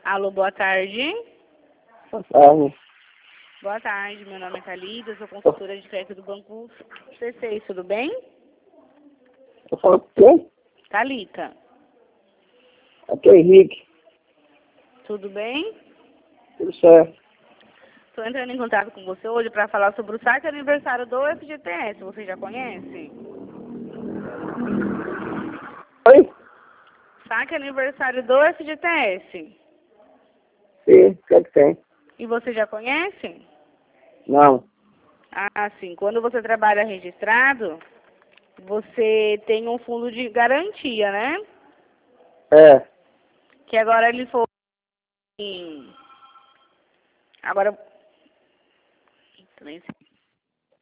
Alô, boa tarde. Boa tarde. Boa tarde, meu nome é Thalita, eu sou consultora de crédito do Banco C6, tudo bem? Eu falo com quem? Thalita, Aqui é Henrique. tudo bem? Tudo certo. Estou entrando em contato com você hoje para falar sobre o saque aniversário do FGTS, você já conhece? Oi? Saque aniversário do FGTS. Sim, o que é que tem? E você já conhece? Não. Ah, sim. Quando você trabalha registrado, você tem um fundo de garantia, né? É. Que agora ele foi... Agora...